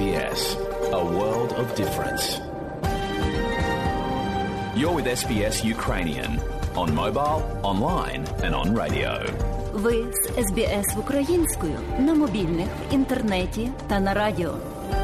SBS, a world of difference. You're with SBS Ukrainian on mobile, online and on radio. Ви з SBS українською на мобільних, інтернеті та на радіо.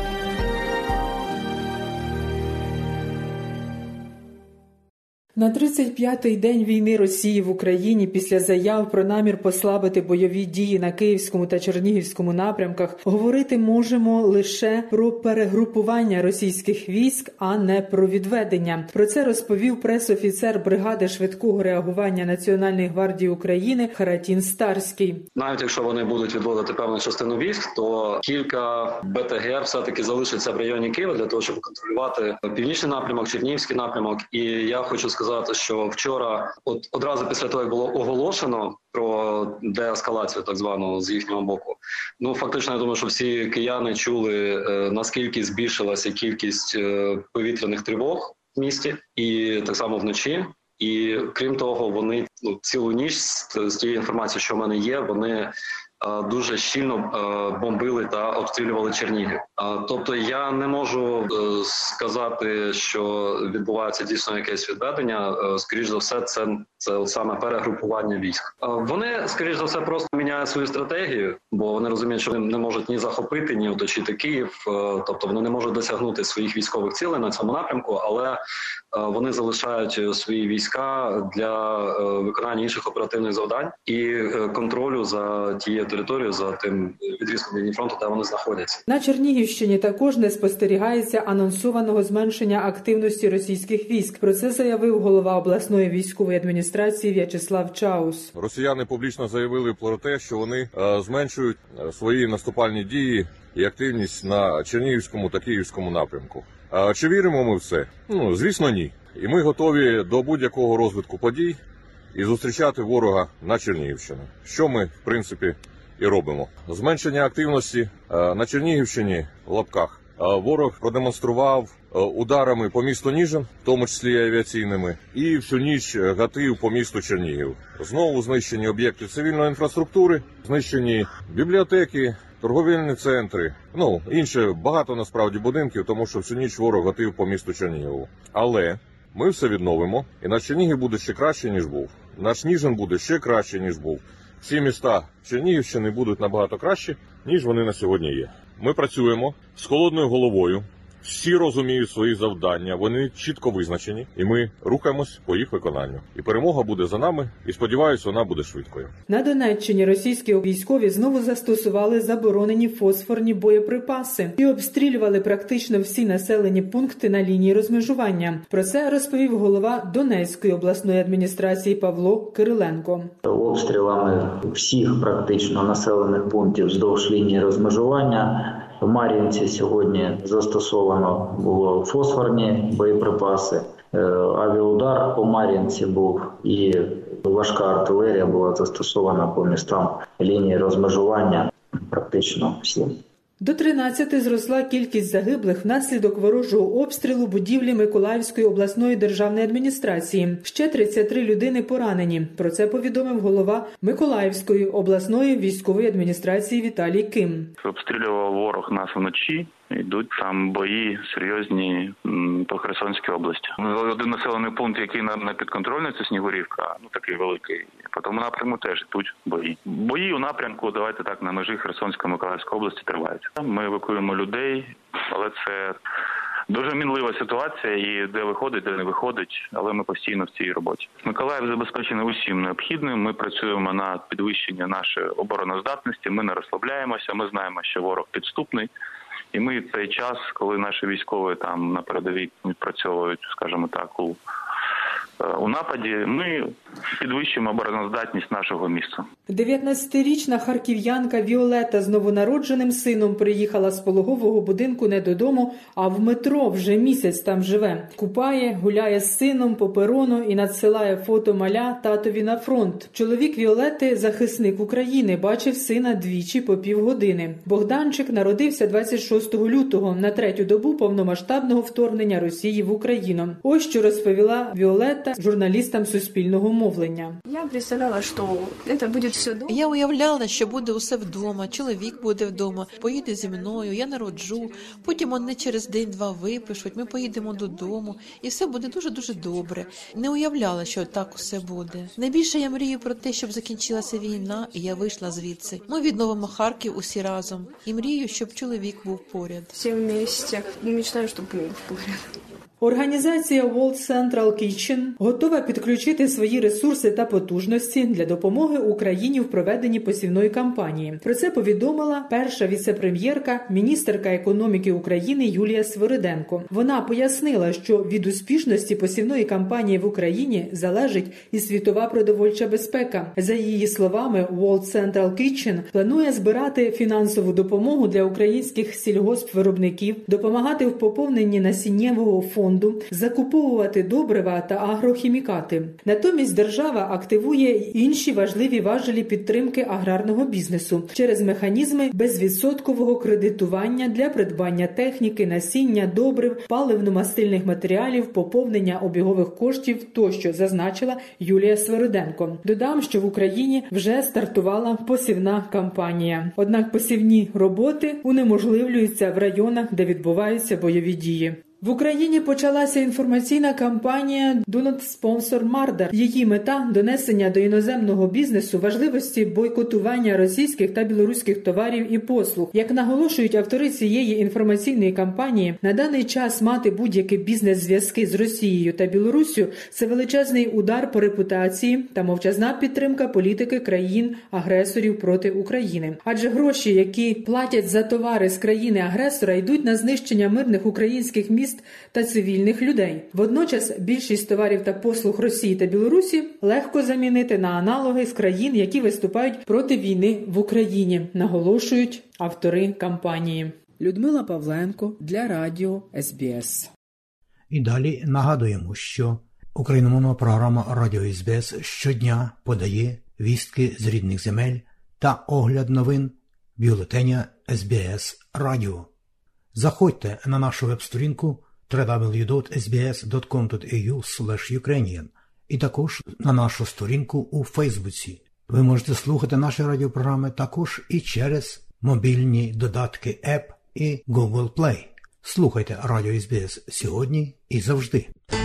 На 35-й день війни Росії в Україні після заяв про намір послабити бойові дії на Київському та Чернігівському напрямках говорити можемо лише про перегрупування російських військ, а не про відведення. Про це розповів прес-офіцер бригади швидкого реагування Національної гвардії України Харатін Старський. Навіть якщо вони будуть відводити певну частину військ, то кілька БТГ все-таки залишиться в районі Києва для того, щоб контролювати північний напрямок, Чернігівський напрямок. І я хочу сказати, що вчора, одразу після того, як було оголошено про деескалацію так звану з їхнього боку, фактично, я думаю, що всі кияни чули, наскільки збільшилася кількість повітряних тривог в місті, і так само вночі. І крім того, вони цілу ніч, з тією інформацією, що в мене є, вони дуже щільно бомбили та обстрілювали Чернігів. Тобто я не можу сказати, що відбувається дійсно якесь відведення. Скоріш за все, це от саме перегрупування військ. Вони, скоріш за все, просто міняють свою стратегію, бо вони розуміють, що вони не можуть ні захопити, ні оточити Київ. Тобто вони не можуть досягнути своїх військових цілей на цьому напрямку, але вони залишають свої війська для виконання інших оперативних завдань і контролю за тією територією, за тим відрізком лінії фронту, де вони знаходяться. На Чернігівщині також не спостерігається анонсованого зменшення активності російських військ. Про це заявив голова обласної військової адміністрації В'ячеслав Чаус. Росіяни публічно заявили про те, що вони зменшують свої наступальні дії і активність на Чернігівському та Київському напрямку. Чи віримо ми в це? Звісно, ні. І ми готові до будь-якого розвитку подій і зустрічати ворога на Чернігівщині. Що ми, в принципі, і робимо. Зменшення активності на Чернігівщині, в лапках, ворог продемонстрував ударами по місту Ніжин, в тому числі і авіаційними, і всю ніч гатив по місту Чернігів. Знову знищені об'єкти цивільної інфраструктури, знищені бібліотеки, торговельні центри, інше багато насправді будинків, тому що всю ніч ворог гатив по місту Чернігову. Але ми все відновимо, і наш Чернігів буде ще краще, ніж був. Наш Ніжин буде ще краще, ніж був. Всі міста Чернігівщини будуть набагато кращі, ніж вони на сьогодні є. Ми працюємо з холодною головою, всі розуміють свої завдання, вони чітко визначені, і ми рухаємось по їх виконанню. І перемога буде за нами, і сподіваюся, вона буде швидкою. На Донеччині російські військові знову застосували заборонені фосфорні боєприпаси і обстрілювали практично всі населені пункти на лінії розмежування. Про це розповів голова Донецької обласної адміністрації Павло Кириленко. Обстрілами всіх практично населених пунктів вздовж лінії розмежування в Мар'їнці сьогодні застосовано було фосфорні боєприпаси, авіаудар по Мар'їнці був і важка артилерія була застосована по містам лінії розмежування практично всі. До 13 зросла кількість загиблих внаслідок ворожого обстрілу будівлі Миколаївської обласної державної адміністрації. Ще 33 людини поранені. Про це повідомив голова Миколаївської обласної військової адміністрації Віталій Ким. Обстрілював ворог нас вночі. Йдуть там бої серйозні по Херсонській області. Один населений пункт, який не підконтрольний, це Снігурівка, такий великий. По тому напрямку теж йдуть бої. Бої у напрямку, давайте так, на межі Херсонської, Миколаївської області тривають. Ми евакуємо людей, але це дуже мінлива ситуація, і де виходить, де не виходить, але ми постійно в цій роботі. Миколаїв забезпечений усім необхідним, ми працюємо над підвищенням нашої обороноздатності, ми не розслабляємося, ми знаємо, що ворог підступний. І ми цей час, коли наші військові там на передовій відпрацьовують, скажімо так, у нападі, ми підвищуємо обороноздатність нашого міста. 19-річна харків'янка Віолета з новонародженим сином приїхала з пологового будинку не додому, а в метро, вже місяць там живе. Купає, гуляє з сином по перону і надсилає фото маля татові на фронт. Чоловік Віолети – захисник України, бачив сина двічі по півгодини. Богданчик народився 26 лютого, на 3-ю добу повномасштабного вторгнення Росії в Україну. Ось що розповіла Віолета експерта журналістам Суспільного мовлення. Я представляла, що це буде все вдома. Я уявляла, що буде усе вдома, чоловік буде вдома, поїде зі мною, я народжу, потім вони через день-два випишуть, ми поїдемо додому, і все буде дуже-дуже добре. Не уявляла, що так усе буде. Найбільше я мрію про те, щоб закінчилася війна, і я вийшла звідси. Ми відновимо Харків усі разом. І мрію, щоб чоловік був поряд. Всі вместе. Мечтаю, щоб був поряд. Організація World Central Kitchen готова підключити свої ресурси та потужності для допомоги Україні в проведенні посівної кампанії. Про це повідомила перша віце-прем'єрка, міністерка економіки України Юлія Свириденко. Вона пояснила, що від успішності посівної кампанії в Україні залежить і світова продовольча безпека. За її словами, World Central Kitchen планує збирати фінансову допомогу для українських сільгоспвиробників, допомагати в поповненні насіннєвого фонду, закуповувати добрива та агрохімікати. Натомість держава активує інші важливі важелі підтримки аграрного бізнесу через механізми безвідсоткового кредитування для придбання техніки, насіння, добрив, паливно-мастильних матеріалів, поповнення обігових коштів тощо, зазначила Юлія Свириденко. Додам, що в Україні вже стартувала посівна кампанія. Однак посівні роботи унеможливлюються в районах, де відбуваються бойові дії. В Україні почалася інформаційна кампанія «Do not sponsor murder». Її мета – донесення до іноземного бізнесу важливості бойкотування російських та білоруських товарів і послуг. Як наголошують автори цієї інформаційної кампанії, на даний час мати будь-які бізнес-зв'язки з Росією та Білоруссю – це величезний удар по репутації та мовчазна підтримка політики країн-агресорів проти України. Адже гроші, які платять за товари з країни-агресора, йдуть на знищення мирних українських міст та цивільних людей. Водночас більшість товарів та послуг Росії та Білорусі легко замінити на аналоги з країн, які виступають проти війни в Україні, наголошують автори кампанії. Людмила Павленко для радіо СБС. І далі нагадуємо, що україномовна програма Радіо СБС щодня подає вістки з рідних земель та огляд новин бюлетеня СБС Радіо. Заходьте на нашу веб-сторінку www.sbs.com.au/ukrainian і також на нашу сторінку у Фейсбуці. Ви можете слухати наші радіопрограми також і через мобільні додатки App і Google Play. Слухайте Радіо СБС сьогодні і завжди.